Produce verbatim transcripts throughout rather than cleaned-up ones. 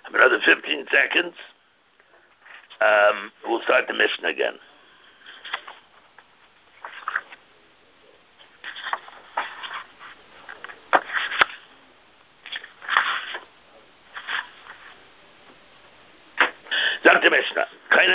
Another fifteen seconds. Um, we'll start the Mishnah again. Zok the Mishnah.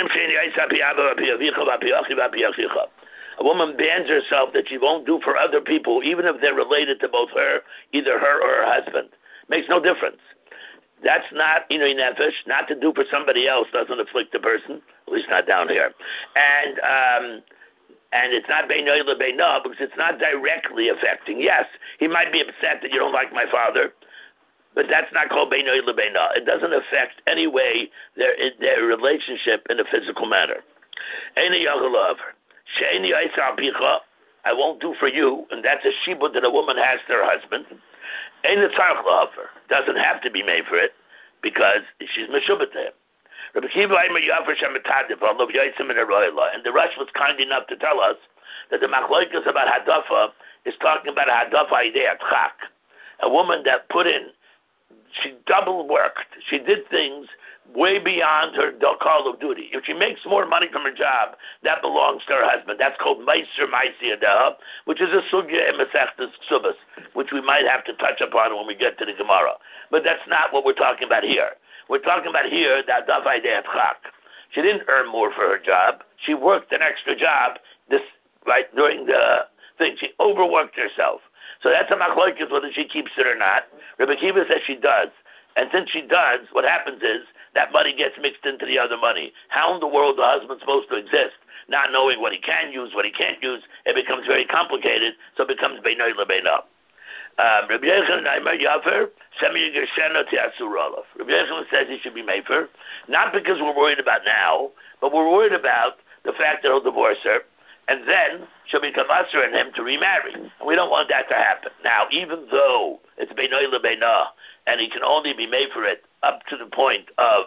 A woman bans herself that she won't do for other people, even if they're related to both her, either her or her husband. Makes no difference. That's not inui nefesh. Not to do for somebody else doesn't afflict the person, at least not down here. And um, and it's not beinoi lebeina because it's not directly affecting. Yes, he might be upset that you don't like my father, but that's not called beinoi lebeina. It doesn't affect any way their their relationship in a physical manner. Eini yachalav. She'eni aisa picha. I won't do for you, and that's a shibud that a woman has to her husband. Eini tzarich lahaver. Doesn't have to be made for it because she's meshubet to him. Rabbi Kiva Aimer Yafer Shemetadiv Alav Yotzim in Aroyla, and the Rush was kind enough to tell us that the Machloikas about Hadafa is talking about a Hadafa Idea Tchak, a woman that put in, she double worked, she did things way beyond her call of duty. If she makes more money from her job, that belongs to her husband. That's called Meiser Maisi Adaha, which is a sugya in Masechtas Ksubas, which we might have to touch upon when we get to the Gemara. But that's not what we're talking about here. We're talking about here that Davai De'atchak. She didn't earn more for her job. She worked an extra job this right during the thing. She overworked herself. So that's a machlokes whether she keeps it or not. Rebbe Kiva says she does. And since she does, what happens is that money gets mixed into the other money. How in the world the husband's supposed to exist? Not knowing what he can use, what he can't use, it becomes very complicated, so it becomes beinoi lebeina. Um, Rabbi Yochanan Aimer Yafer, Shemi Gershena Tiasurolov. Rabbi Yochanan says he should be mefer, not because we're worried about now, but we're worried about the fact that he'll divorce her, and then she'll become usher in him to remarry. And we don't want that to happen. Now, even though it's beinoi lebeina, and he can only be made for it up to the point of,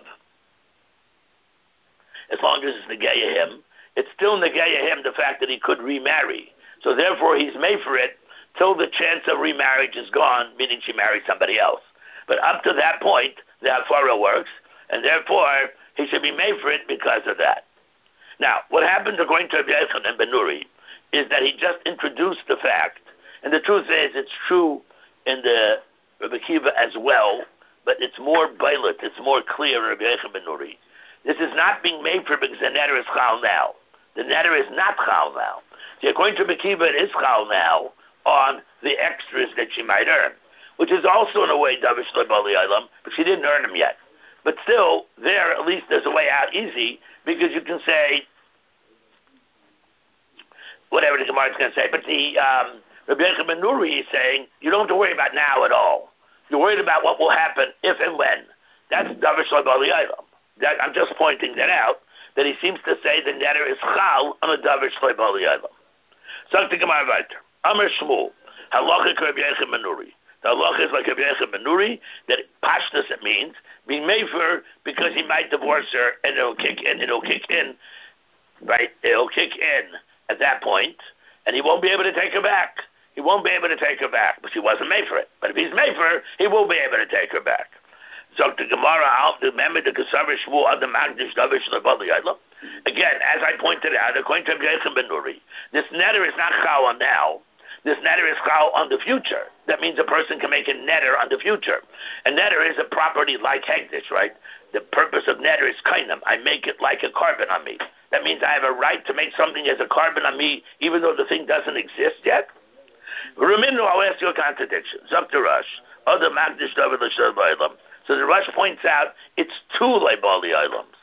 as long as it's negaya him, it's still negaya him the fact that he could remarry. So therefore he's made for it till the chance of remarriage is gone, meaning she marries somebody else. But up to that point, the hafara works, and therefore he should be made for it because of that. Now, what happened according to Rabbi Yochanan ben Nuri is that he just introduced the fact, and the truth is it's true in the Rabbi Kiva as well, but it's more bailet, it's more clear in Rabbi Yochanan ben Nuri. This is not being made for because the netter is chal now. The netter is not chal now. See, according to Rabbi Kiva, it is chal now on the extras that she might earn, which is also in a way davish lebali ilam, but she didn't earn them yet. But still, there at least there's a way out easy because you can say whatever the Gemara is going to say. But the um, Rabbi Yochanan ben Nuri is saying you don't have to worry about now at all. You're worried about what will happen if and when. That's davish lebali ilam. That I'm just pointing that out. That he seems to say the netter is chal on a davish lebali ilam. So the Gemara weiter. Amar Shmuel, halacha Rabbi Yochanan ben Nuri. The halacha is like Rabbi Yochanan ben Nuri, that pashtus it means, being mefer because he might divorce her and it'll kick in, it'll kick in, right, it'll kick in at that point, and he won't be able to take her back. He won't be able to take her back, but she wasn't made for it. But if he's made for her, he will be able to take her back. So the Gemara, I'll remember the Kesavar Shmuel of the Magdish Davish Lebali Ayla. Again, as I pointed out, according to Rabbi Yochanan ben Nuri, this netter is not chal on now. This netter is chal on the future. That means a person can make a netter on the future. A netter is a property like hegdish, right? The purpose of netter is kainam. I make it like a carbon on me. That means I have a right to make something as a carbon on me, even though the thing doesn't exist yet. Remember, I'll ask you a contradiction. Zok the Rush, other Magdish David L'Shel Ba'Ilam. So the Rush points out it's two Leibali Ilams.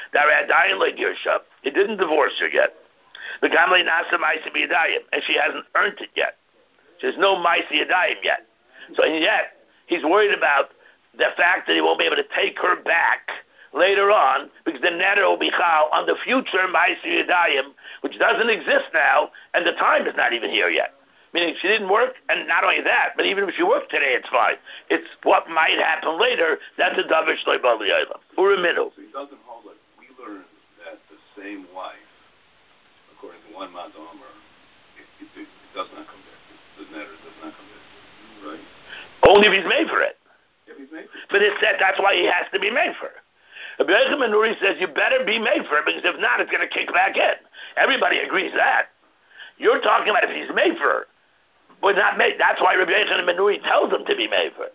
He didn't divorce her yet. The Gamli Nasa Maisi B'Yadayim, and she hasn't earned it yet. She has no Maisi Yadayim yet. So and yet, he's worried about the fact that he won't be able to take her back later on, because the netter will be chal on the future Maisi Yadayim, which doesn't exist now, and the time is not even here yet. Meaning she didn't work, and not only that, but even if she worked today, it's fine. It's what might happen later. That's a davar shloi bali aylam. Or a middle. So he doesn't hold it. We learned that the same wife, according to one Madomer, it, it, it does not come back. The netter does not come back. Right? Only if he's made for it. If But it said that's why he has to be made for. Rabbi Yochanan ben Nuri says you better be made for, because if not, it's going to kick back in. Everybody agrees that. You're talking about if he's made for, but not made. That's why Rabbi Yochanan ben Nuri tells him to be made for.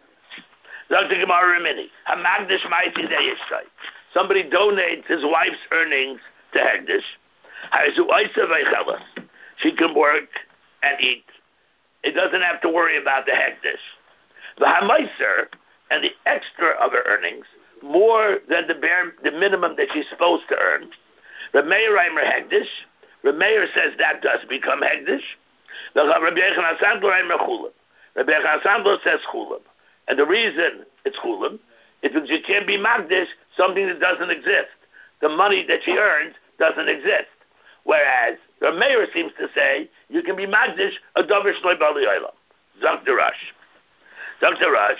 Somebody donates his wife's earnings to Hegdish. She can work and eat. It doesn't have to worry about the Hegdish. The Hamaiser and the extra of her earnings, more than the bare, the minimum that she's supposed to earn. Rabbi Meir Reimer Hegdish. Rabbi Meir says that does become Hegdish. Rabbi Yochanan Sandler Reimer Chulam. Rabbi Yochanan Sandler says Chulam. And the reason it's Chulam is because you can't be Magdish something that doesn't exist. The money that she earns doesn't exist. Whereas Rabbi Meir seems to say you can be Magdish a Dover Shloi Bali Olam. Zak Darash. Doctor Rush,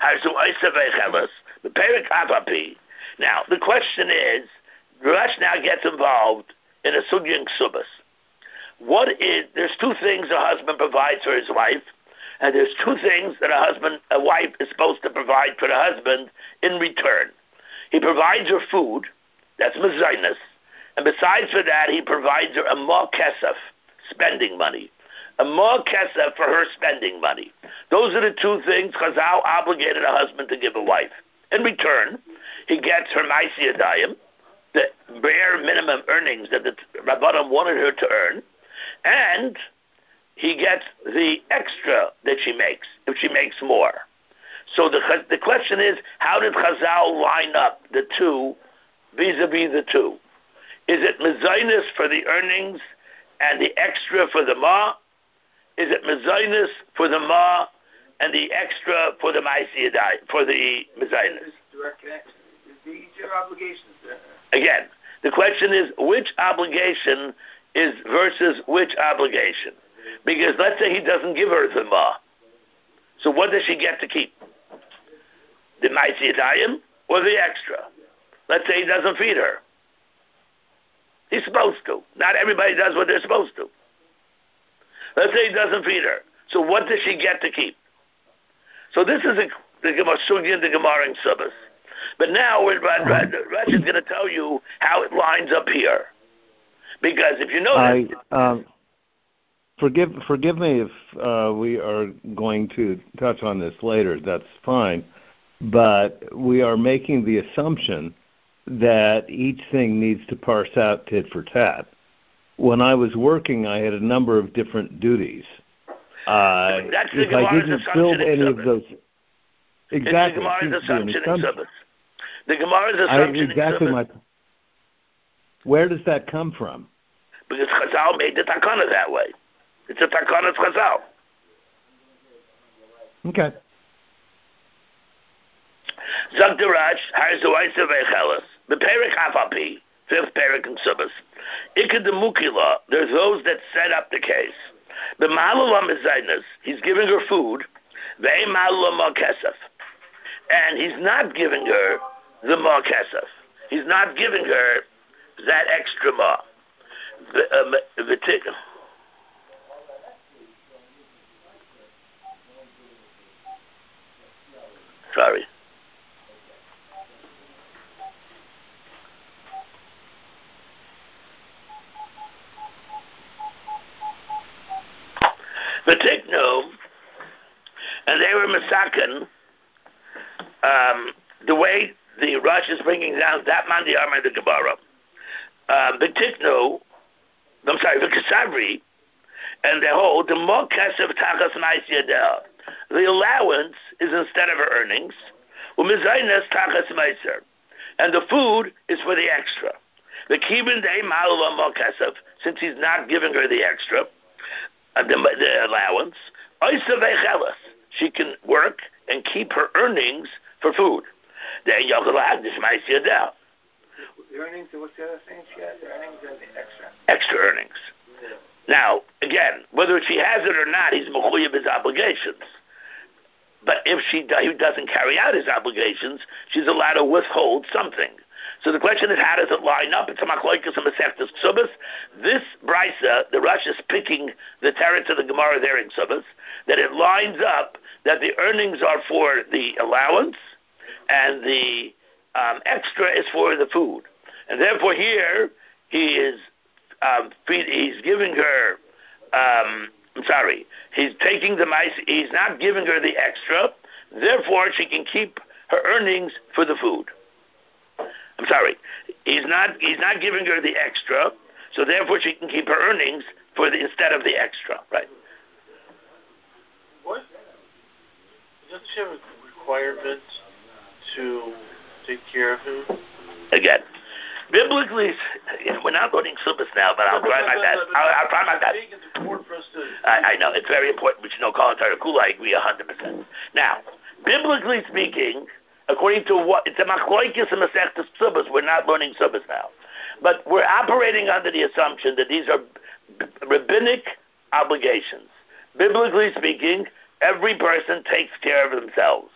now, the question is, Rush now gets involved in a sugya and ksubas. What is, there's two things a husband provides for his wife, and there's two things that a husband, a wife is supposed to provide for the husband in return. He provides her food, that's mezainis, and besides for that, he provides her a more kesef, spending money. A more kesef for her spending money. Those are the two things Chazal obligated a husband to give a wife. In return, he gets her ma'aseh yadayim, the bare minimum earnings that the Rabbanim wanted her to earn, and he gets the extra that she makes, if she makes more. So the the question is, how did Chazal line up the two vis-a-vis the two? Is it mezainis for the earnings and the extra for the ma? Is it mezainis for the ma and the extra for the ma'aseh yadayim, for the mezainis? Direct connection. These are obligations. Again, the question is which obligation is versus which obligation? Because let's say he doesn't give her the ma. So what does she get to keep? The ma'aseh yadayim or the extra? Let's say he doesn't feed her. He's supposed to. Not everybody does what they're supposed to. Let's say he doesn't feed her. So what does she get to keep? So this is a, the Gemara Sugya and the Gemara in Subbas. But now Rashi is going to tell you how it lines up here. Because if you notice... I, um, forgive, forgive me if uh, we are going to touch on this later. That's fine. But we are making the assumption that each thing needs to parse out tit for tat. When I was working, I had a number of different duties. Uh, if I didn't build any of those, exactly, it's the Gemara's assumption in Subbas. The Gemara's assumption I, exactly in my. Where does that come from? Because Chazal made the takana that way. It's a takana of Chazal. Okay. Zak Darash, Harzuaisa Vechelas, the Perik Afapi. Fifth parak in Subbas. Ikad Mukila, there's those that set up the case. The Malalam is Zainas, he's giving her food, Vei Malalam Ma Kesef. And he's not giving her the Ma Kesef. He's not giving her that extra Ma. The, um, the t- Sorry. V'tiknu, and they were masakin, um, the way the Rush is bringing down that man the armor of the Gemara. V'tiknu, I'm sorry, v'kasavri, and they hold the more kesef tachas ma'aseh yadayim. The allowance is instead of her earnings, u'mizaynes tachas ma'aser, and the food is for the extra. The kibin dei ma'alam more kesef, since he's not giving her the extra. Uh, the, the allowance, she can work and keep her earnings for food. The earnings, and what's the other thing she has? The earnings and the extra. Extra earnings. Now, again, whether she has it or not, he's mechuyev his obligations. But if she he doesn't carry out his obligations, she's allowed to withhold something. So the question is, how does it line up? It's a machlokes and Masechtas Ksubas. This brisa, the Rush is picking the teretz of the Gemara there in Ksubas, that it lines up that the earnings are for the allowance and the um, extra is for the food. And therefore here, he is um, feed, he's giving her, um, I'm sorry, he's taking the mice, he's not giving her the extra, therefore she can keep her earnings for the food. I'm sorry, he's not he's not giving her the extra, so therefore she can keep her earnings for the, instead of the extra, right? What? Doesn't she have a requirement to take care of him? Again, biblically, we're not learning syllabus now, but I'll try my best. I'll, I'll try my best. I, I know, it's very important. We should know Kol HaTorah Kula. I agree one hundred percent. Now, biblically speaking, according to what, it's a Machloikis and Masechtas Syllabus. We're not learning syllabus now. But we're operating under the assumption that these are rabbinic obligations. Biblically speaking, every person takes care of themselves.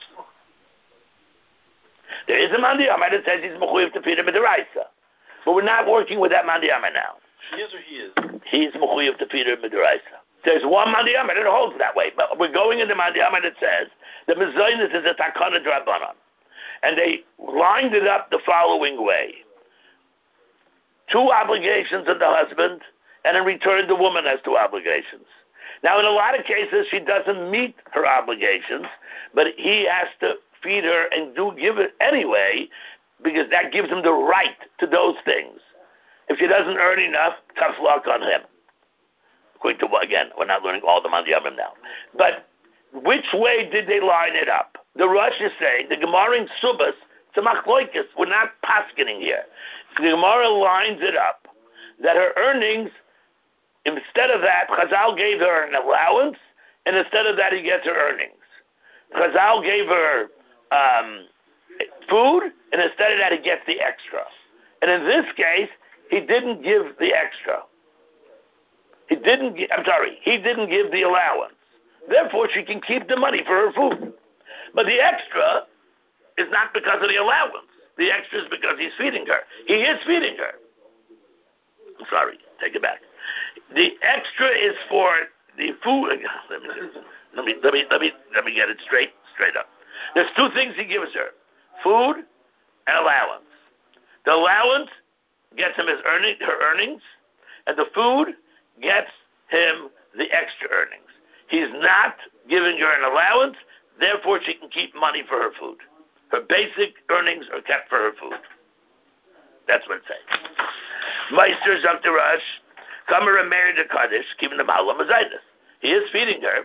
There is a Mandiyama that says he's Mechuyev to feed him Midaraisa. But we're not working with that Mandiyama now. He is or he is? He's Mechuyev to feed him Midaraisa. There's one Mandiyama that holds that way. But we're going in the Mandiyama that says the Mezainis is a Takana Drabanan. And they lined it up the following way. Two obligations of the husband, and in return the woman has two obligations. Now in a lot of cases she doesn't meet her obligations, but he has to feed her and do give it anyway, because that gives him the right to those things. If she doesn't earn enough, tough luck on him. According to, again, we're not learning all the Mandiyamim now. But which way did they line it up? The Rush is saying, the Gemara in Subas, it's a Machloikis, we're not paskening here. The Gemara lines it up, that her earnings, instead of that, Chazal gave her an allowance, and instead of that he gets her earnings. Chazal gave her um, food, and instead of that he gets the extra. And in this case, he didn't give the extra. He didn't. Gi- I'm sorry. He didn't give the allowance. Therefore, she can keep the money for her food. But the extra is not because of the allowance. The extra is because he's feeding her. He is feeding her. I'm sorry. Take it back. The extra is for the food. Let me let me let me let me, let me get it straight straight up. There's two things he gives her: food and allowance. The allowance gets him his earning, her earnings, and the food gets him the extra earnings. He's not giving her an allowance, therefore she can keep money for her food. Her basic earnings are kept for her food. That's what it's saying. Meister Zakta Rush, Kamer and married a Kaddish, keeping the Mahala Mazaitis. He is feeding her.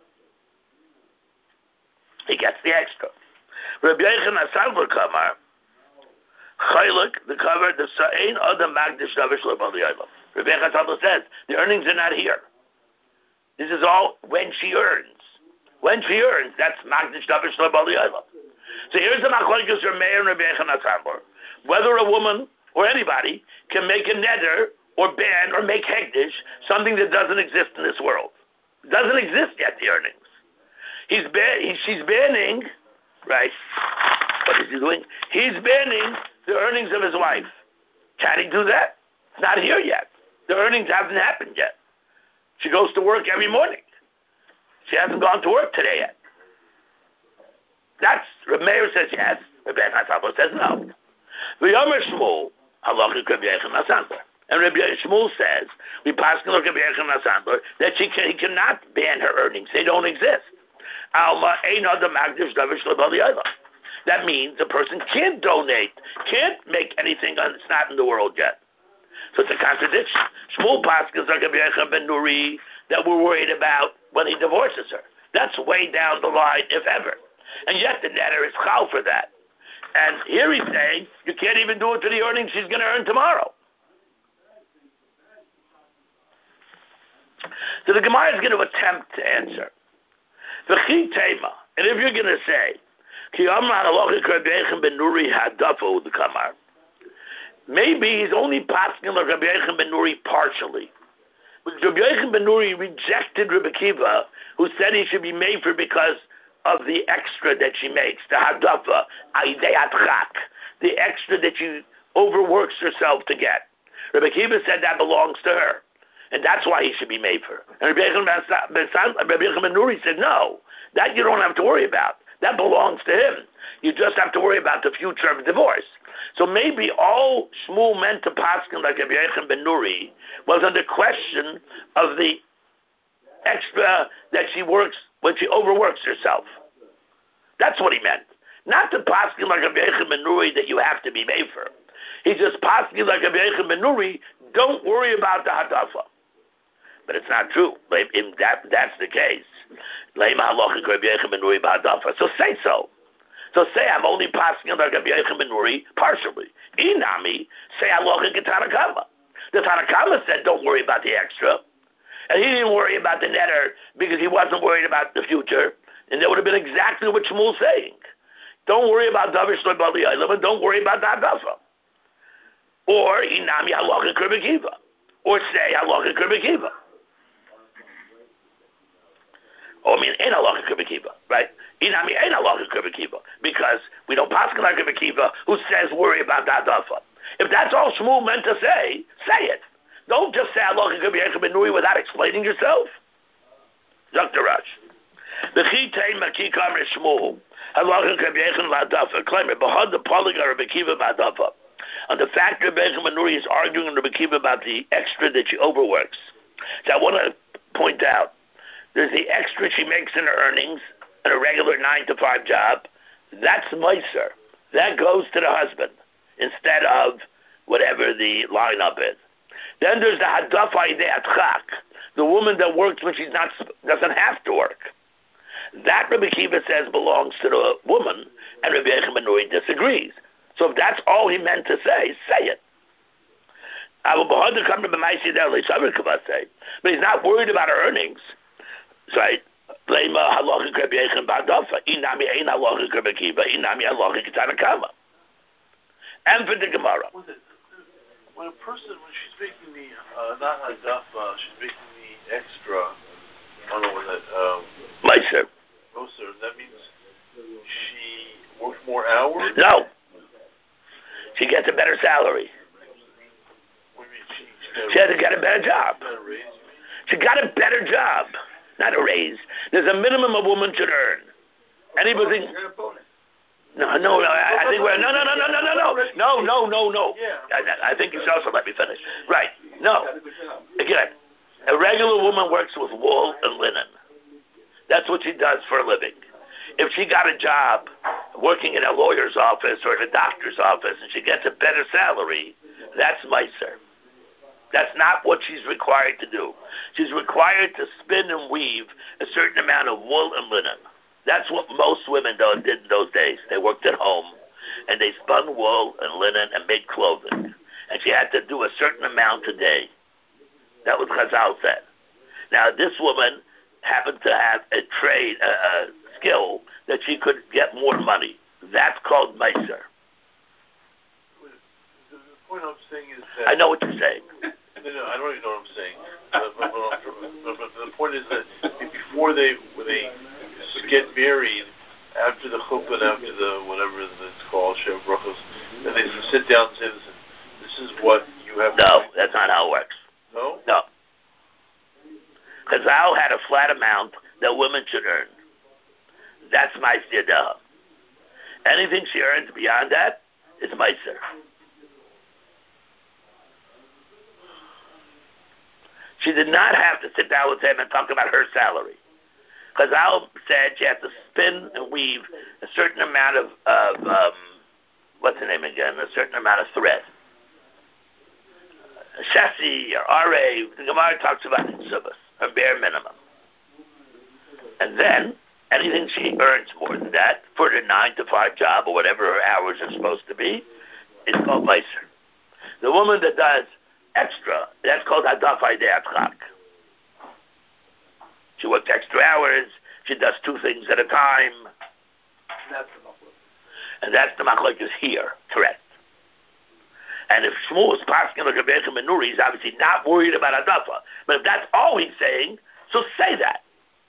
He gets the extra. Rabbi Yechon Asagla Kamar, Chaylik, the cover, the Sa'ain Adam Magdish Davish Labali Ayla. Rabbi Yechon Asagla says, the earnings are not here. This is all when she earns. When she earns, that's Magdish Davish Labali Ayla. So here's the Machlokes of Meir and Rabbi Yechon Asagla. Whether a woman or anybody can make a neder or ban or make hekdesh, something that doesn't exist in this world. It doesn't exist yet, the earnings. He's ban- he, she's banning, right? What is he doing? He's banning the earnings of his wife. Can he do that? It's not here yet. The earnings haven't happened yet. She goes to work every morning. She hasn't gone to work today yet. That's, Reb Meir says yes, Reb Yechon says no. The Yomer Shmuel, halachic Reb Yechon Asandler. And Reb Shmuel says, we pass Reb Yechon Asandler, that she can, he cannot ban her earnings. They don't exist. Alma ein adam magdish davish lebali ayla. That means a person can't donate, can't make anything on, it's not in the world yet. So it's a contradiction. Shmuel Paskins like Reb Yechon ben Nuri that we're worried about when he divorces her. That's way down the line, if ever. And yet the netter is chal for that. And here he's saying, you can't even do it to the earnings she's going to earn tomorrow. So the Gemara is going to attempt to answer. V'chi tema, and if you're going to say, Ki amar halachic Reb Yechon ben Nuri hadafa the kamar, maybe he's only passing like Reb Yechon ben Nuri partially. But Reb Yechon ben Nuri rejected Reb Akiva, who said he should be made for because of the extra that she makes, the hadafa, the extra that she overworks herself to get. Reb Akiva said that belongs to her, and that's why he should be made for. And Reb Yechon ben Nuri said, no, that you don't have to worry about. That belongs to him. You just have to worry about the future of divorce. So maybe all Shmuel meant to paskin like Rabbi Yochanan ben Nuri was on the question of the extra that she works when she overworks herself. That's what he meant. Not to paskin like Rabbi Yochanan ben Nuri that you have to be made for. He just paskin like Rabbi Yochanan ben Nuri, don't worry about the hadafa. But it's not true. If that, that's the case. So say so. So say I'm only passing like Rabbi Yochanan ben Nuri partially. Inami, say halacha k'Tanakama. The Tanakama said don't worry about the extra. And he didn't worry about the netter because he wasn't worried about the future. And that would have been exactly what Shmuel's saying. Don't worry about Davish Bali Aylam and don't worry about that Hadafa. Or Inami halacha k'Rabbi Akiva. Or say halacha k'Rabbi Akiva. Oh, I mean, ain't halacha k'Rabbi Akiva, right? Inami ain't halacha k'Rabbi Akiva because we don't pass like Rabbi Akiva who says worry about the hadafa. If that's all Shmuel meant to say, say it. Don't just say halacha k'Rabbi Yochanan ben Nuri without explaining yourself. Doctor Rush. The chitein makikam Shmuel halacha k'Rabbi Yochanan v'hadafa claiming behad the polygon Rabbi Akiva v'hadafa. On the fact that Rabbi Yochanan ben Nuri is arguing with Rabbi Akiva about the extra that she overworks. So I want to point out. There's the extra she makes in her earnings in a regular nine to five job. That's meiser. That goes to the husband instead of whatever the lineup is. Then there's the hadafa ideatchak, the woman that works when she's not doesn't have to work. That Rabbi Akiva says belongs to the woman, and Rabbi Yochanan ben Nuri disagrees. So if that's all he meant to say, say it. But he's not worried about her earnings. Right? And for the Gemara. When a person, when she's making the, uh, not hadafa, she's making the extra, I don't know what that, um... Meiser. Meiser, that means she works more hours? No. She gets a better salary. What do you mean? She, she has to get a better job. A raise, she got a better job. Not a raise. There's a minimum a woman should earn. Anybody? No, no, no. I, I think we're no, no, no, no, no, no, no, no, no, no, no. I, I think you should also let me finish. Right? No. Again, a regular woman works with wool and linen. That's what she does for a living. If she got a job working in a lawyer's office or in a doctor's office and she gets a better salary, that's meiser. That's not what she's required to do. She's required to spin and weave a certain amount of wool and linen. That's what most women did in those days. They worked at home, and they spun wool and linen and made clothing. And she had to do a certain amount a day. That was Chazal said. Now, this woman happened to have a trade, a, a skill, that she could get more money. That's called meiser. The point I'm saying is that... I know what you're saying. No, no, I don't even know what I'm saying. But, but, but, but the point is that before they when they get married, after the chuppah, after the whatever it's called, Shev Brachos, and they sit down and say, "Listen, this is what you have." No, that's not how it works. No. No. Chazal had a flat amount that women should earn. That's meiser daha. Anything she earns beyond that is meiser. She did not have to sit down with him and talk about her salary. Chazal said she had to spin and weave a certain amount of, of um, what's the name again, a certain amount of thread. Shasi or R A, the Gemara talks about Tzubas, her bare minimum. And then, anything she earns more than that, for the nine to five job or whatever her hours are supposed to be, is called meiser. The woman that does extra, that's called hadafa ideatchak. She works extra hours, she does two things at a time. That's the machlok. And that's the machlok is here, correct. And if Shmuel is passing like Rabbi Yochanan ben Nuri, he's obviously not worried about hadafa. But if that's all he's saying, so say that.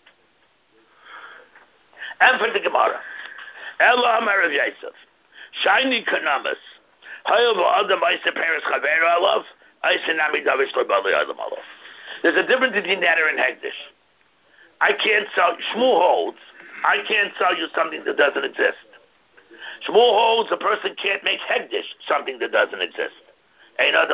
And for the Gemara, Ella Amar Rav Yosef, Shiny Kanamas, Hayov Adam Isa Paris Chavera Alav, Isa Nami Davish Loibali Adam Alav. There's a difference between netter and hegdish. I can't sell, Shmuel holds I can't sell you something that doesn't exist. Shmuel holds a person can't make hegdish something that doesn't exist. Neder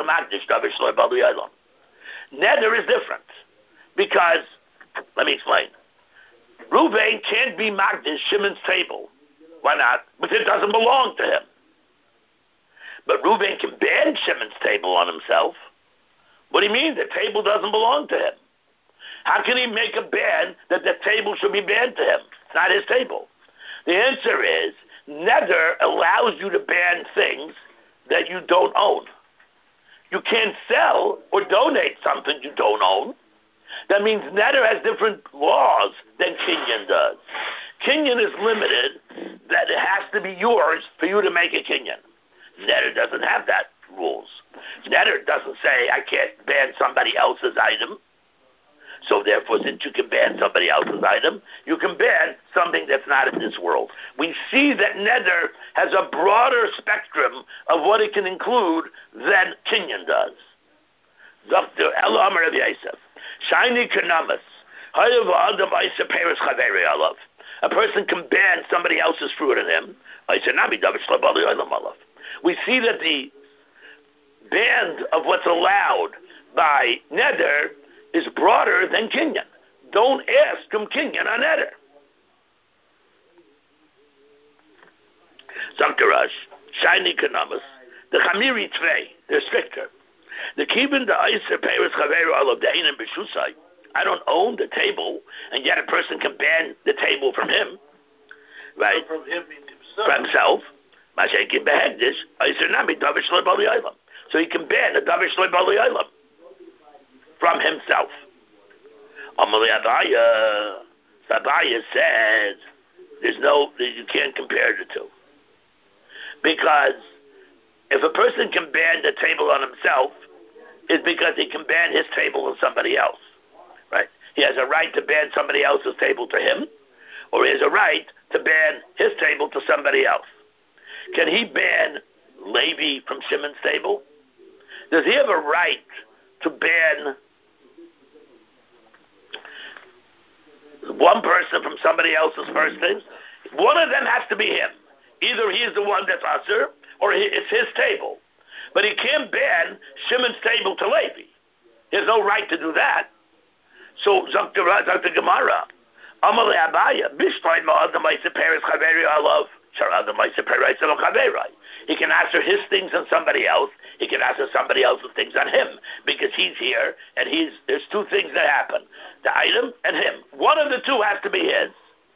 is different because, let me explain. Reuven can't be Magdish Shimon's table. Why not? Because it doesn't belong to him. But Reuven can ban Shimon's table on himself. What do you mean? The table doesn't belong to him. How can he make a ban that the table should be banned to him? It's not his table. The answer is, Neder allows you to ban things that you don't own. You can't sell or donate something you don't own. That means Neder has different laws than Kinyan does. Kinyan is limited, that it has to be yours for you to make a Kinyan. Neder doesn't have that rules. Neder doesn't say, I can't ban somebody else's item. So therefore, since you can ban somebody else's item, you can ban something that's not in this world. We see that Neder has a broader spectrum of what it can include than Kinyan does. Doctor El Amar of Yosef. Shiny Kanamas. A person can ban somebody else's fruit in him. We see that the band of what's allowed by Neder is broader than Kinyan. Don't ask from Kinyan on Neder. Zamkarash, Shiny Kanamas, the Chamiri Tvei, they're stricter. The Kibin, the Iser, Paris, Chaveru, all of the Einim Bishusai. I don't own the table, and yet a person can ban the table from him. Right? From him himself. From himself. Mashenkin Behegdish, Iser Nami, Davish Lebali Islam. So he can ban the Davish Lebali Islam from himself. Amali Abaya, Abaya says, there's no, you can't compare the two. Because if a person can ban the table on himself, it's because he can ban his table on somebody else. Right? He has a right to ban somebody else's table to him, or he has a right to ban his table to somebody else. Can he ban Levi from Shimon's table? Does he have a right to ban one person from somebody else's first things? One of them has to be him. Either he is the one that's Asur, or he, it's his table. But he can't ban Shimon's table to Levi. He has no right to do that. So, Zakta Gemara, Amale Abaya, Bishlein Ma'adam Maisa Peres Chaveri Alav, Sharadam Maisa Peres Chaveri. He can answer his things on somebody else. He can answer somebody else's things on him, because he's here, and he's, there's two things that happen. The item and him. One of the two has to be his.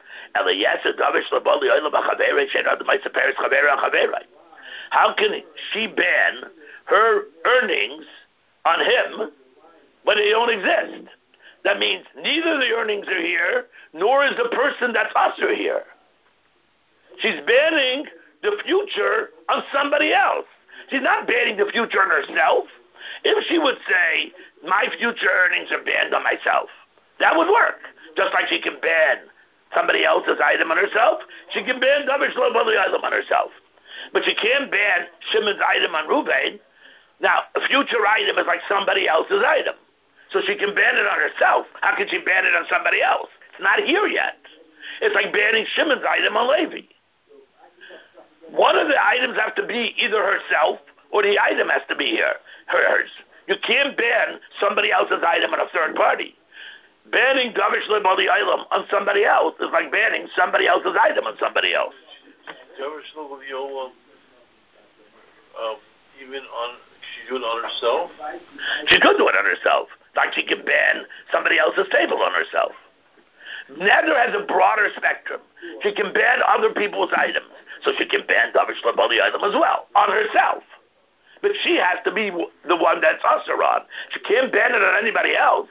How can she ban her earnings on him when they don't exist? That means neither the earnings are here, nor is the person that's usher here. She's banning the future on somebody else. She's not banning the future on herself. If she would say, my future earnings are banned on myself, that would work. Just like she can ban somebody else's item on herself, she can ban Davish Lobali item on herself. But she can't ban Shimon's item on Reuven. Now, a future item is like somebody else's item. So she can ban it on herself. How can she ban it on somebody else? It's not here yet. It's like banning Shimon's item on Levi. One of the items have to be either herself, or the item has to be here, hers. You can't ban somebody else's item on a third party. Banning Davish Lebali Ilam on somebody else is like banning somebody else's item on somebody else. Davish Lebali Ilam, um, even on, she do it on herself? She could do it on herself. Like she can ban somebody else's table on herself. Neder has a broader spectrum. She can ban other people's items. So she can ban Davish Lebali Ilam as well, on herself. But she has to be the one that's usher on. She can't ban it on anybody else.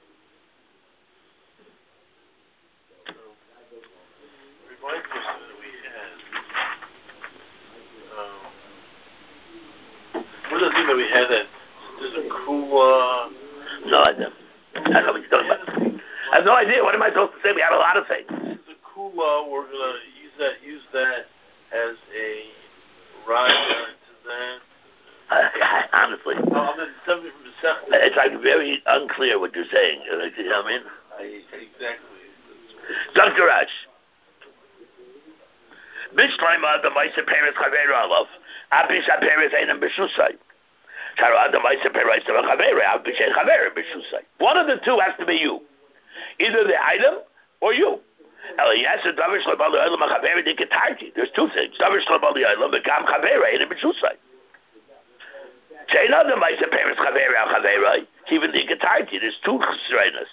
Remind us that we had. Um, what is the thing that we had that there's a kula? No idea. I don't know what you're talking about. I have no idea. What am I supposed to say? We had a lot of things. The kula, we're gonna use that. Use that as a ride to that. Uh, honestly, oh, I'm it's like very unclear what you're saying. You know what I mean? I, exactly. Zakarash, Bishloima the Maisa Peres Chavera Alof, Abisha Peres Ainam Bishusai. One of the two has to be you. Either the item or you. There's two things. Even the Ketarti, there's two chesronos.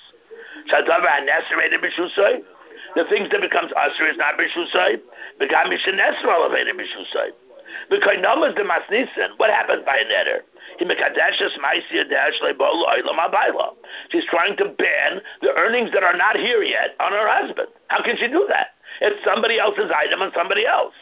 The things that becomes usher is not b'shusay. Become mishenesra elevated b'shusay. Because numbers the masnisin. What happens by a netter? She's trying to ban the earnings that are not here yet on her husband. How can she do that? It's somebody else's item on somebody else.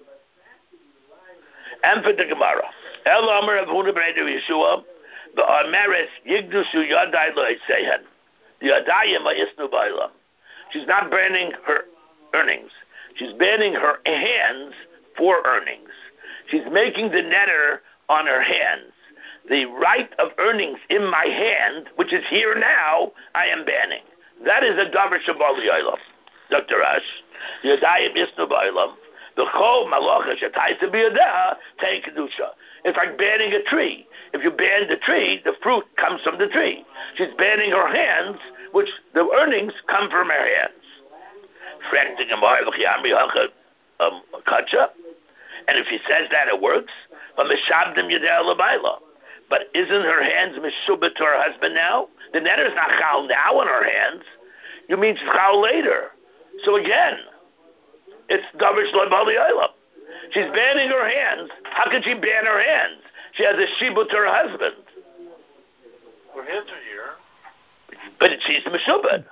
And for the Gemara, El Omer of Huna Breder Yeshua, the Omeres Yigdushu Yadai Lo Sehen, the Yadayim Isnu Bailam. She's not banning her earnings. She's banning her hands for earnings. She's making the netter on her hands. The right of earnings in my hand, which is here now, I am banning. That is a davar shabal yolam. Doctor Ash, Yadayim Isnu Bailam. The chol malacha shetayis to be a take kedusha. It's like banning a tree. If you ban the tree, the fruit comes from the tree. She's banning her hands, which the earnings come from her hands. And if he says that, it works. But But isn't her hands mishubah to her husband now? The netter is not chal now on her hands. You mean it's chal later. So again, it's davar shlo bali olam. She's banning her hands. How can she ban her hands? She has a shibud to her husband. Her hands are here. But she's mishubah.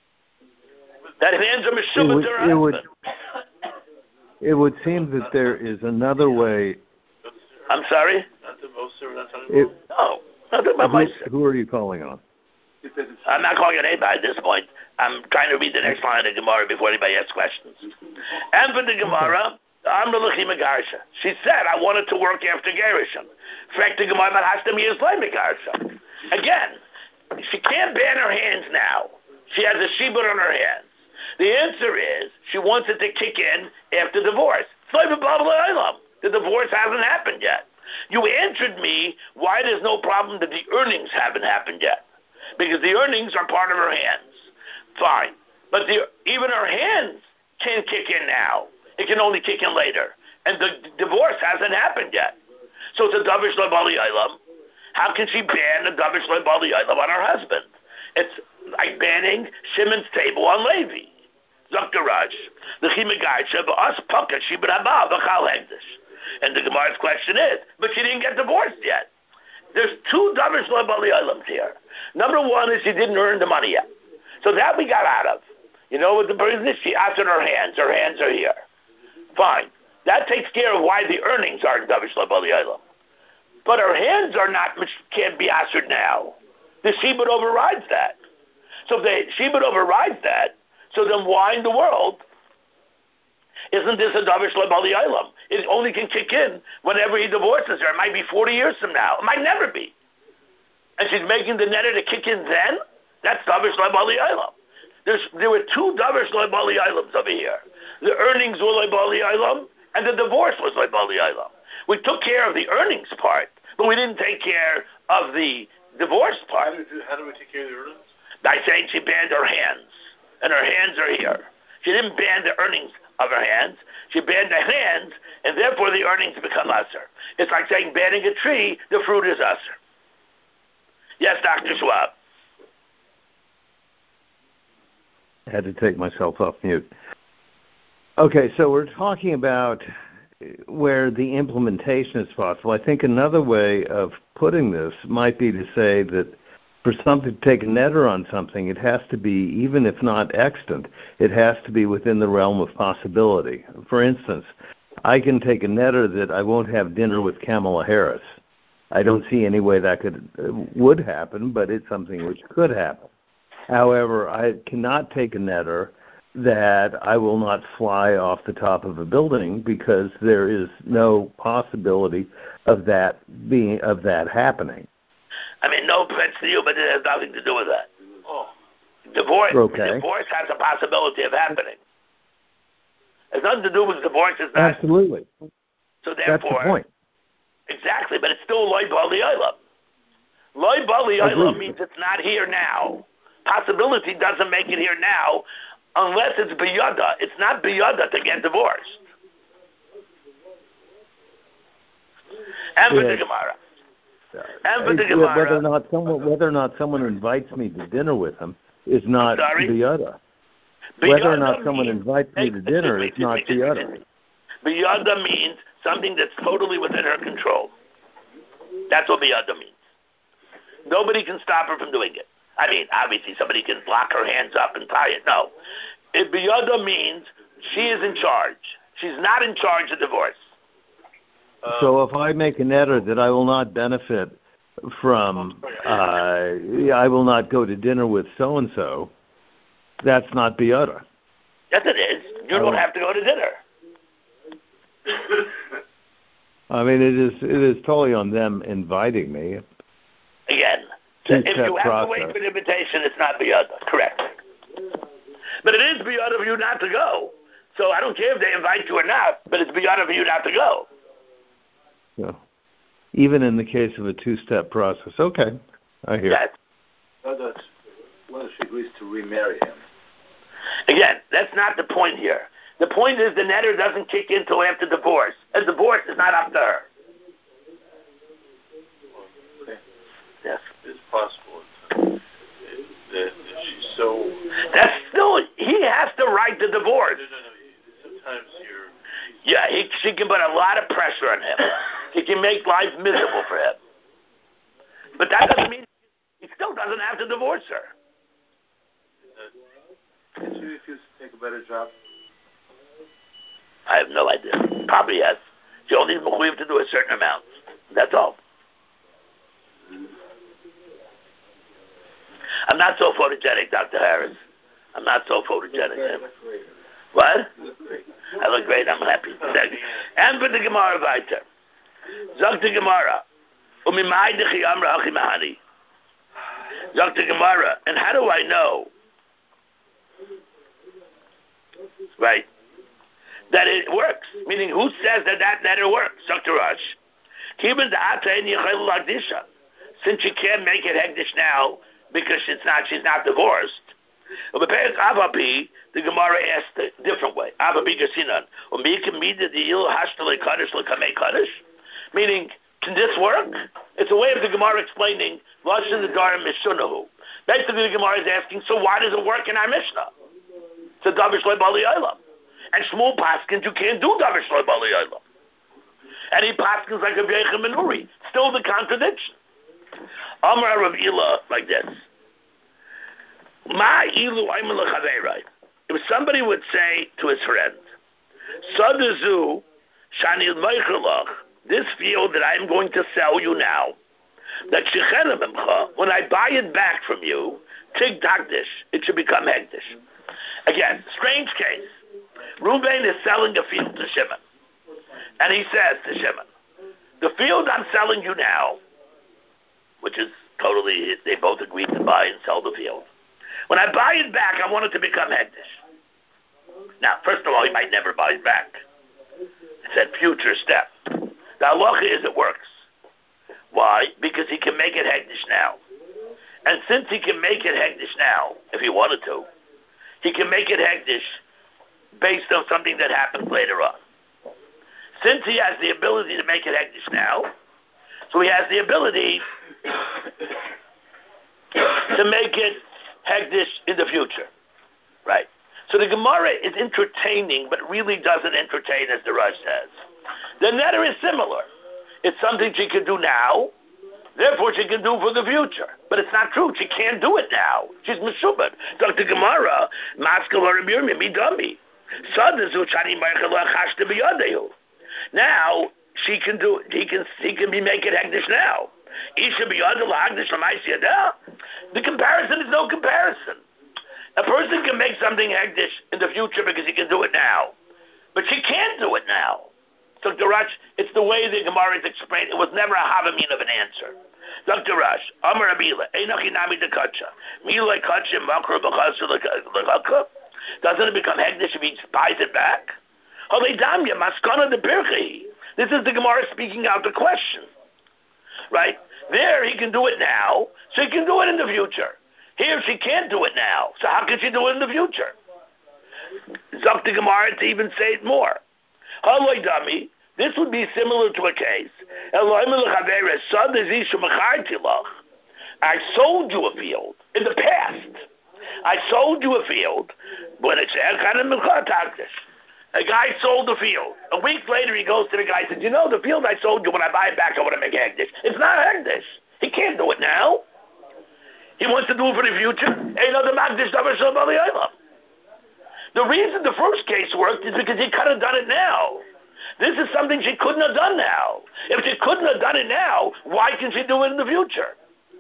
That hands are mishubah to her husband. It would, it would seem that there is another way. I'm sorry? Not the Moser, not talking It, about? No, not about who, Moser. who are you calling on? I'm not calling on anybody at this point. I'm trying to read the next line of the Gemara before anybody asks questions. And for the Gemara, I'm the Megarsha. She said, I wanted to work after Gerishon. Frek the Gemara, but has to be Megarsha. Again, she can't ban her hands now. She has a shibud on her hands. The answer is, she wants it to kick in after divorce. The divorce hasn't happened yet. You answered me why there's no problem that the earnings haven't happened yet. Because the earnings are part of her hands. Fine. But the, even her hands can't kick in now. It can only kick in later. And the divorce hasn't happened yet. So it's a davar shlo bali olam. How can she ban a davar shlo bali olam on her husband? It's like banning Shimon's table on Levi. Doctor Raj. The Chimegarsha, ba'as paka shibud haba v'chal hegdish. And the Gemara's question is, but she didn't get divorced yet. There's two davar shlo bali olams here. Number one is she didn't earn the money yet. So that we got out of. You know what the person is? She asked in her hands. Her hands are here. Fine. That takes care of why the earnings aren't davar shlo bali olam. But her hands are not, can't be answered now. The shibud overrides that. So if the shibud overrides that, so then why in the world isn't this a davar shlo bali olam? It only can kick in whenever he divorces her. It might be forty years from now. It might never be. And she's making the netter to kick in then? That's davar shlo bali olam. There's, there were two davar shlo bali olams over here. The earnings were lo bali olam, and the divorce was lo bali olam. We took care of the earnings part, but we didn't take care of the divorce part. How do, we, how do we take care of the earnings? By saying she banned her hands, and her hands are here. She didn't ban the earnings of her hands. She banned the hands, and therefore the earnings become usher. It's like saying banning a tree, the fruit is usher. Yes, Doctor Schwab. I had to take myself off mute. Okay, so we're talking about where the implementation is possible. I think another way of putting this might be to say that for something to take a netter on something, it has to be, even if not extant, it has to be within the realm of possibility. For instance, I can take a netter that I won't have dinner with Kamala Harris. I don't see any way that could would happen, but it's something which could happen. However, I cannot take a netter that I will not fly off the top of a building because there is no possibility of that being of that happening. I mean, no offense to you, but it has nothing to do with that. Oh. Divorce, okay. divorce has a possibility of happening. It has nothing to do with divorce. It's not. Absolutely. So therefore, that's the point. Exactly, but it's still loy bali olam. Loy bali olam means it's not here now. Possibility doesn't make it here now, unless it's biyada. It's not biyada to get divorced. And for the Gemara. And for the Gemara. Whether or not someone, whether or not someone invites me to dinner with him is not biyada. Whether or not someone invites me to dinner is not biyada. Biyada means something that's totally within her control. That's what biyada means. Nobody can stop her from doing it. I mean, obviously somebody can block her hands up and tie it. No. If biyada means she is in charge. She's not in charge of divorce. Um, so if I make an error that I will not benefit from, uh, I will not go to dinner with so-and-so, that's not biyada. Yes, it is. You don't have to go to dinner. I mean, it is it is totally on them inviting me. Again, if you have process. to wait for the invitation, it's not biyada. Correct. But it is biyada for you not to go. So I don't care if they invite you or not, but it's biyada for you not to go. Yeah. Even in the case of a two-step process. Okay, I hear. Yes. What if she agrees to remarry him? Again, that's not the point here. The point is the netter doesn't kick in until after divorce. A divorce is not up to her. Okay. Yes. It's possible that if she's so... That's still... He has the right to divorce. No, no, no. Sometimes you're... Yeah, he, she can put a lot of pressure on him. He can make life miserable for him. But that doesn't mean... He still doesn't have to divorce her. Did she refuse to take a better job? I have no idea. Probably yes. She only is mechuyev to do a certain amount. That's all. I'm not so photogenic, Doctor Harris. I'm not so photogenic. What? I look great. I'm happy. And for the Gemara weiter. Zog the Gemara. Umimai dechi amra achi mahani. Zog the Gemara. And how do I know? Right. That it works. Meaning, who says that that, that it works? Doctor Rush. Since you can't make it hegdish now because it's not, she's not divorced. The Gemara asked a different way. Meaning, can this work? It's a way of the Gemara explaining Lashon Nadarim Mishunahu. Basically, the Gemara is asking, so why does it work in our Mishnah? It's a Davish Loi Bali Olam. And Shmuel Paskins, you can't do Davish Loi Bali Olam. And he Paskins like a Yechim Menuri. Still the contradiction. Amar Rav Ila, like this. Ma ilu ayman l'chaveirai. If somebody would say to his friend, Sadazu shani l'meicherlach, this field that I'm going to sell you now, that shechena memcha, when I buy it back from you, tig takdish, it should become hegdish. Again, strange case. Reuben is selling a field to Shimon. And he says to Shimon, the field I'm selling you now, which is totally, they both agreed to buy and sell the field. When I buy it back, I want it to become hegdish. Now, first of all, he might never buy it back. It's a future step. The halacha is it works. Why? Because he can make it hegdish now. And since he can make it hegdish now, if he wanted to, he can make it hegdish based on something that happens later on. Since he has the ability to make it hegdish now, so he has the ability to make it hegdish in the future. Right. So the Gemara is entertaining, but really doesn't entertain, as the Rush says. The netter is similar. It's something she can do now, therefore she can do for the future. But it's not true. She can't do it now. She's meshubad. Doctor Gemara, now she can do. He can. He can be making hegdish now. The comparison is no comparison. A person can make something hegdish in the future because he can do it now, but she can't do it now. Doctor Rush, it's the way the Gemara is explained. It was never a havamin of an answer. Doctor Rush, Amar Abila, Einachi Nami de Kacha, Mila Kacha, Makra Bachasa Lekaka. Doesn't it become hegdish if he buys it back? Damya, Maskana de Birchi. This is the Gemara speaking out the question. Right? There he can do it now, so he can do it in the future. Here she can't do it now, so how can she do it in the future? It's up to Gemara to even say it more. Dami, this would be similar to a case. I sold you a field in the past. I sold you a field when it's a guy sold the field. A week later, he goes to the guy and says, you know, the field I sold you, when I buy it back, I want to make Hegdish. It's not Hegdish. He can't do it now. He wants to do it for the future. The reason the first case worked is because he could have done it now. This is something she couldn't have done now. If she couldn't have done it now, why can she do it in the future?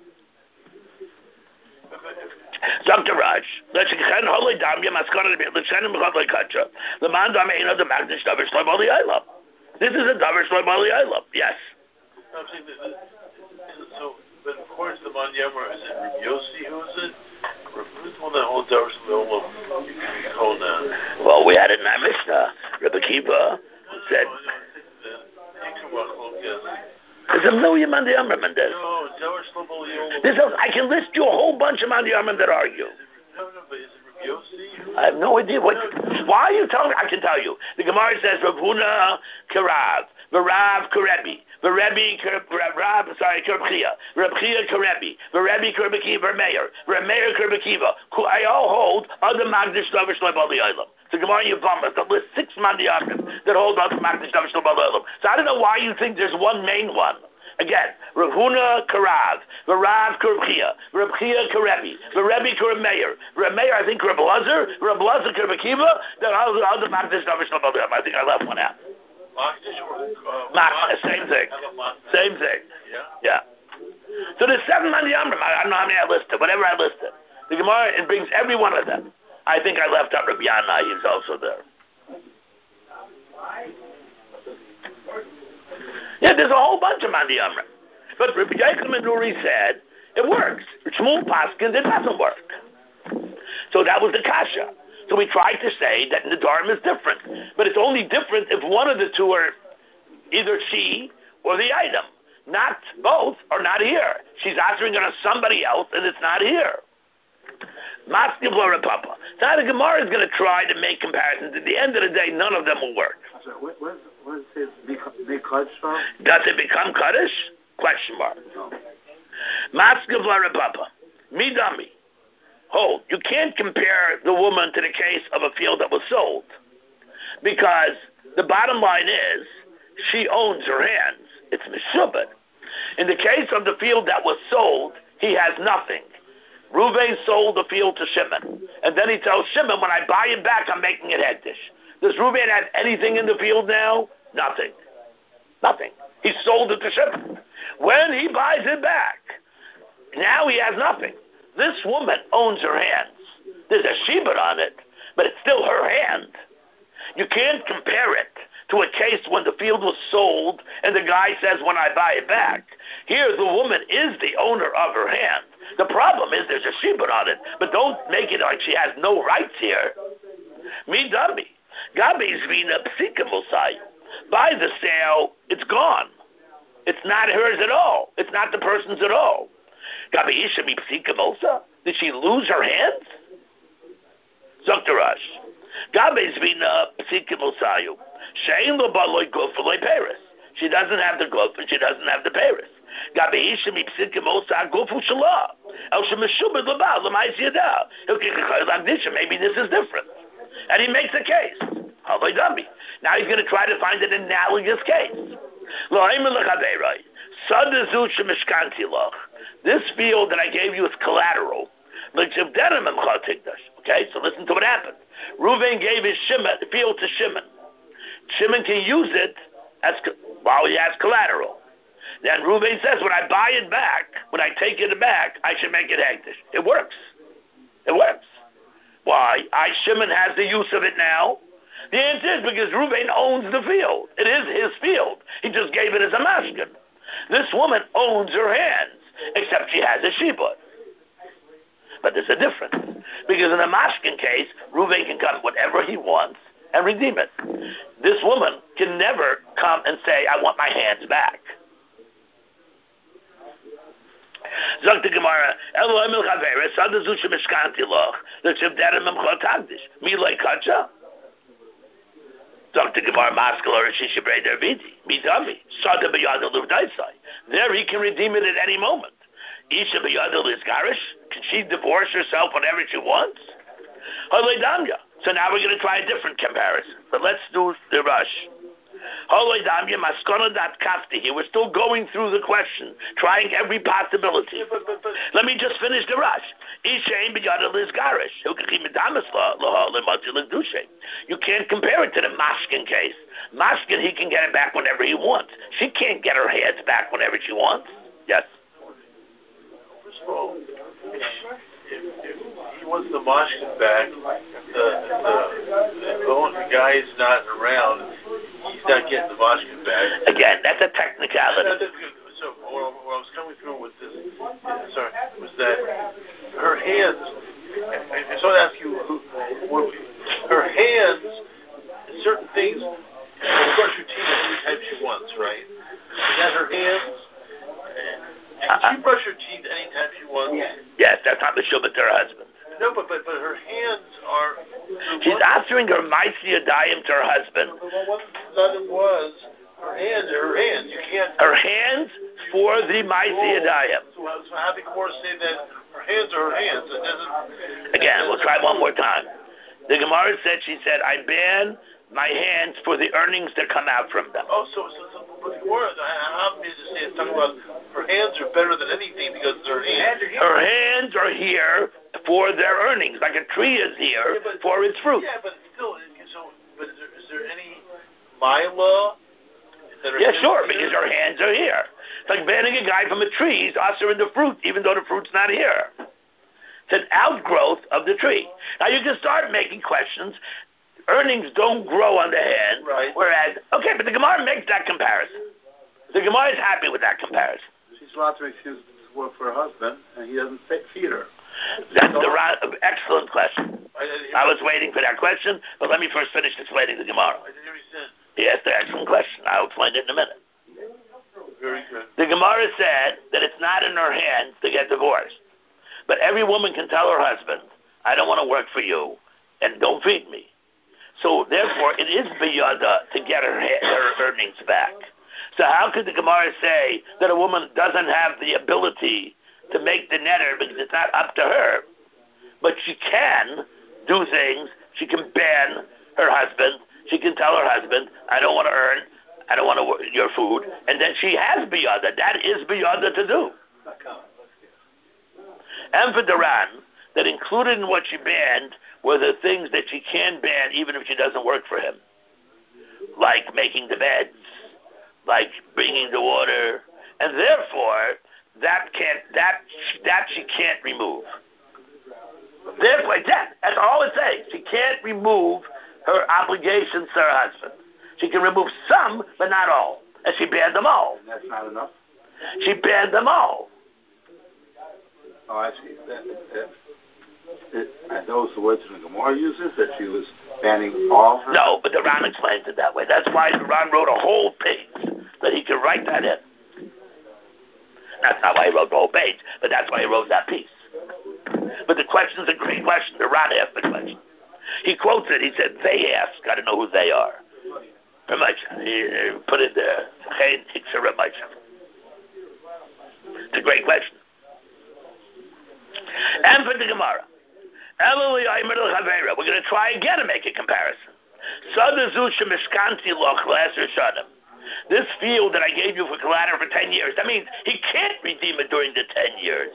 Doctor Raj, let's get holy damya maskana be the shenim b'chad lekatcha. The man dam ain't the magdish davar shloim ali aylam. This is a davar shloim ali aylam. Yes. I'm saying that, so, but according to the man Yamar, is it Rabbi Yossi who is it? Who's the one that holds davar shloim ali? Well, we had it in our Mishnah. Rabbi Kiva said. There's a million Mandi Amram in this. No, this is, I can list you a whole bunch of Mandi Amram that argue. No, no, but is it Rabbi Yossi? I have no idea. What, why are you telling me? I can tell you. The Gemara says, Rav Huna Karav, V'Rav Karebi, V'Rebi Rav, sorry, Karabchia, Rav Chia Karebi, V'Rebi Karabikiva, V'Meir, V'Meir Karabikiva, who I all hold other Magdish Davar Shloim Ali Aylam. The Gemara Yevamos that lists six Mandi Amrim that hold other Magdish Davar Shloim Ali Aylam. So I don't know why you think there's one main one. Again, Rav Huna Karav, V'Rav Karabchia, Rav Chia Karebi, V'Rebi Karameir, Rav Meir, I think Rav Lazar, Rav Lazar Karabikiva, that all other Magdish Davar Shloim Ali Aylam. I think I left one out. Uh, same thing. Same thing. Yeah. Yeah. So there's seven Mandi Amrim. I don't know how many I listed. Whatever I listed, the Gemara it brings every one of them. I think I left out Rabbi Yana. He's also there. Yeah, there's a whole bunch of Mandi Amrim. But Rabbi Yochanan ben Nuri said it works. Shmuel Paskin, it doesn't work. So that was the kasha. So we tried to say that Nadarim is different. But it's only different if one of the two are either she or the item. Not both or not here. She's answering on somebody else and it's not here. Maskib or Papa. Now the Gemara is going to try to make comparisons. At the end of the day, none of them will work. So what, what, what does it say? Make Kaddish from? Does it become Kaddish? Question mark. No. Maskib or Papa. Midami. Hold, you can't compare the woman to the case of a field that was sold. Because the bottom line is, she owns her hands. It's Meshubad. In the case of the field that was sold, he has nothing. Reuven sold the field to Shimon. And then he tells Shimon, when I buy it back, I'm making it Hegdish. Does Reuven have anything in the field now? Nothing. Nothing. He sold it to Shimon. When he buys it back, now he has nothing. This woman owns her hands. There's a shibud on it, but it's still her hand. You can't compare it to a case when the field was sold and the guy says, when I buy it back. Here, the woman is the owner of her hand. The problem is there's a shibud on it, but don't make it like she has no rights here. Me dummy. Gabi's been a psikamusayu. By the sale, it's gone. It's not hers at all. It's not the person's at all. Gabi Isha mi psikamosa? Did she lose her hands? Zoktarash. Gabi's been a psikamusayu. Shein lo baloi guf v'loi peris. She doesn't have the guf and she doesn't have the peris. Gabi Isha mi psikamosa gufu shalah. El shemeshubed l'bal l'mais yada. Maybe this is different. And he makes a case. Now he's going to try to find an analogous case. This field that I gave you is collateral. Okay, so listen to what happened. Reuven gave his Shimon, field to Shimon. Shimon can use it as while he has collateral. Then Reuven says, when I buy it back, when I take it back, I should make it Hegdish. It works. It works. Why? I, Shimon, has the use of it now. The answer is because Reuven owns the field. It is his field. He just gave it as a mashkin. This woman owns her hands, except she has a shibud. But there's a difference. Because in the mashkin case, Reuven can cut whatever he wants, and redeem it. This woman can never come and say, I want my hands back. Sagt die Gemara, Elo emel chaveres, sada zu shemishkanti loch, l'chivdera memcho tagdish, milay kacha. Sagt die Gemara, maskel or shisha breder vidi, midami, sada b'yadel uvdaisai. There he can redeem it at any moment. Isha b'yadel is garish, can she divorce herself whenever she wants? Halei damya. So now we're going to try a different comparison. But let's do the rush. We're still going through the question, trying every possibility. Let me just finish the rush. You can't compare it to the Mashkin case. Mashkin, he can get it back whenever he wants. She can't get her hands back whenever she wants. Yes? First of all, if, if, if he wants the Mashkin back, the, the, the, the guy is not around, he's not getting the Mashkin back. Again, that's a technicality. So what I was coming through with this, sorry, was that her hands, I just want to ask you, who, what, her hands, certain things, she brush her teeth anytime she wants, right? Is that her hands? Can she brush her teeth anytime she wants? Yes, that's not the shubba to her husband. No, but, but, but her hands are... She's answering her Maisi Yadayim to her husband. The one that was, her hands are her hands. You can't... Her hands for the Maisi Yadayim. So, so how can Gemara say that her hands are her hands? It doesn't... Again, we'll try one more time. The Gemara said, she said, I ban my hands for the earnings that come out from them. Oh, so, so, so but the Gemara, how can you say it's talking about her hands are better than anything because it's her hands? Her hands are here for their earnings, like a tree is here yeah, but, for its fruit. Yeah, but still, so, but is there, is there any Mila? Yeah, sure, because her hands are here. It's like banning a guy from a tree. He's also in the fruit, even though the fruit's not here. It's an outgrowth of the tree. Now you can start making questions. Earnings don't grow on the hand, right. Whereas, okay, but the Gemara makes that comparison. The Gemara is happy with that comparison. She's allowed to refuse to work for her husband, and he doesn't feed her. That's the right, excellent question. I was waiting for that question, but let me first finish explaining the Gemara. He asked an excellent question. I'll explain it in a minute. Very good. The Gemara said that it's not in her hands to get divorced. But every woman can tell her husband, I don't want to work for you, and don't feed me. So therefore, it is biyada to get her, her earnings back. So how could the Gemara say that a woman doesn't have the ability to make the netter because it's not up to her, but she can do things? She can ban her husband. She can tell her husband, I don't want to earn, I don't want to work your food, and then she has biyada. That is biyada to do. And for Duran, that included in what she banned were the things that she can ban even if she doesn't work for him, like making the beds, like bringing the water, and therefore that can't that that she can't remove. Therefore, that that's all it says. She can't remove her obligations to her husband. She can remove some, but not all, and she banned them all. And that's not enough? She banned them all. Oh, I see. That, that, that, and those the words the Gemara uses, that she was banning all her... No, but the Ran explains it that way. That's why the Ran wrote a whole page, that he could write that in. That's not why he wrote the whole page, but that's why he wrote that piece. But the question's a great question. The Ran asked the question. He quotes it. He said, they ask. Got to know who they are. He put it there. It's a great question. And for the Gemara, we're going to try again to make a comparison. This field that I gave you for collateral for ten years, that means he can't redeem it during the ten years.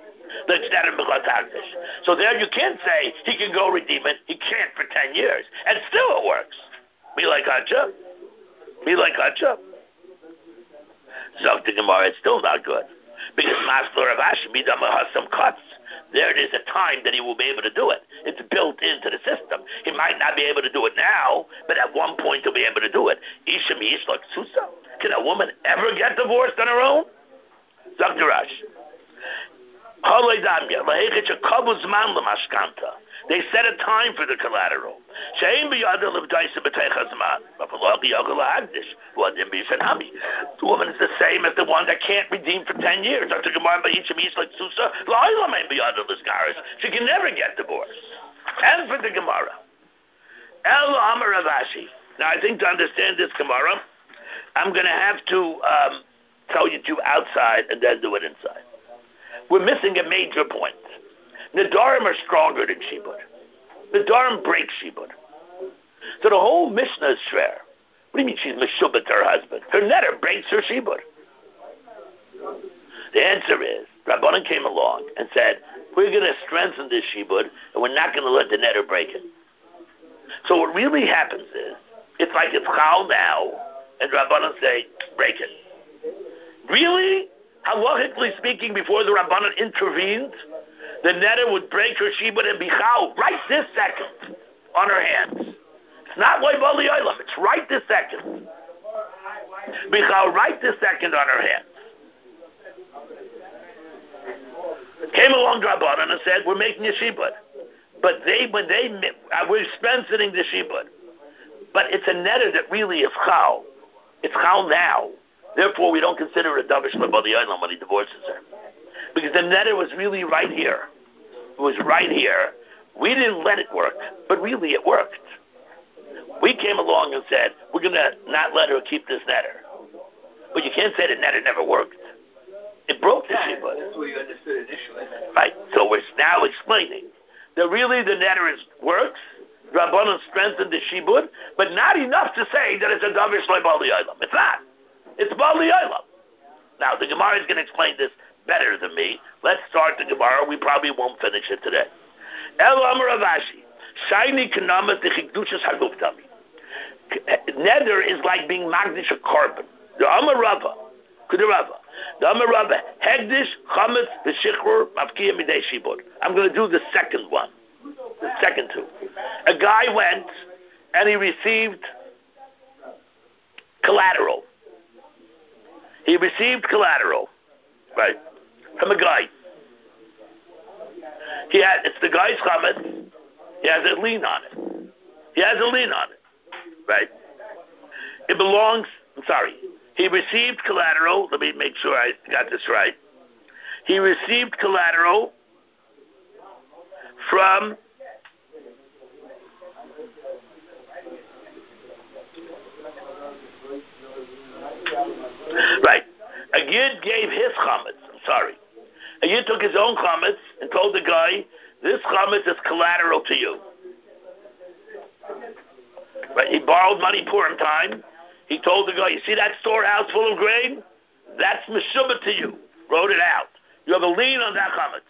So there you can't say he can go redeem it, he can't for ten years. And still it works. Me like Hacha. Me like Hacha. Zog the Gemara, it's still not good. Because Masler of Ashmidam has some cuts. There it is a time that he will be able to do it. It's built into the system. He might not be able to do it now, but at one point he'll be able to do it. Isham Yishlak Susa. Can a woman ever get divorced on her own? Zog the Rash. They set a time for the collateral. The woman is the same as the one that can't redeem for ten years. She can never get divorced. And for the Gemara. Now I think to understand this Gemara, I'm going to have to um, tell you two outside and then do it inside. We're missing a major point. Nadarim are stronger than Shibud. Nadarim break Shibud. So the whole Mishnah is shver. What do you mean she's Meshubah to her husband? Her netter breaks her Shibud. The answer is, Rabbanan came along and said, we're going to strengthen this Shibud and we're not going to let the netter break it. So what really happens is, it's like it's Chal now, and Rabbanan say, break it. Really? Halachically speaking, before the Rabbanan intervened, the netter would break her Shibud and be Chal right this second on her hands. It's not like Bali Olam, it's right this second. Be Chal right this second on her hands. Came along Rabbanan and said, we're making a Shibud. But they, when they, uh, we're strengthening the Shibud. But it's a netter that really is Chal. It's Chal now. Therefore, we don't consider it a Davish Lebadi Olam when he divorces her. Because the netter was really right here. It was right here. We didn't let it work, but really it worked. We came along and said, we're going to not let her keep this netter. But you can't say the netter never worked. It broke the Shibud. That's what you understood initially. Right. So we're now explaining that really the netter is works. Rabbanan strengthened the Shibud, but not enough to say that it's a Davish Lebali Olam. It's not. It's Bali Olam. Now, the Gemara is going to explain this better than me. Let's start the Gemara. We probably won't finish it today. El Amar Ravashi. Shiny Kanamas the Chikdushas Haguptami. Nether is like being Magdish a carbon. The Amar Rava. The Rava. The Amar Rava. Hegdish, Chametz, the Shichur, Mavkiya Midei Shibud. I'm going to do the second one. The second two. A guy went and he received collateral. He received collateral, right, from a guy. He had, it's the guy's chametz. He has a lien on it. He has a lien on it, right? It belongs, I'm sorry, he received collateral. Let me make sure I got this right. He received collateral from right. A Yid gave his chametz. I'm sorry. A Yid took his own chametz and told the guy, this chametz is collateral to you. Right. He borrowed money Purim time. He told the guy, you see that storehouse full of grain? That's Meshubah to you. Wrote it out. You have a lien on that chametz.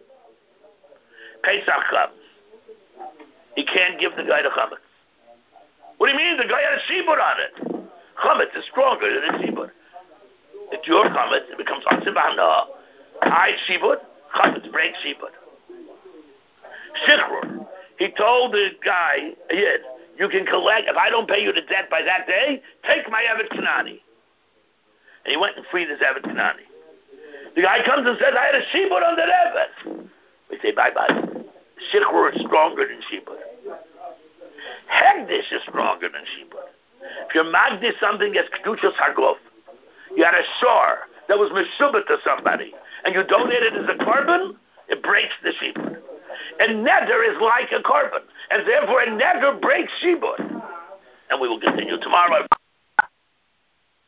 Pesach comes. He can't give the guy the chametz. What do you mean? The guy had a shibud on it. Chametz is stronger than a shibud. It's your chametz. It becomes atzibana. I shibud. Chametz breaks shibud. Shichrur. He told the guy, Yid, you can collect, if I don't pay you the debt by that day, take my Evet Kanani. And he went and freed his Evet Kanani. The guy comes and says, I had a shibud on the Evet. We say, bye-bye. Shichrur is stronger than shibud. Hegdish is stronger than shibud. If you're magdish something as kedushas haguf, you had a shor that was meshubah to somebody, and you donated it as a carbon, it breaks the shibud. And nether is like a carbon, and therefore a nether breaks shibud. And we will continue tomorrow.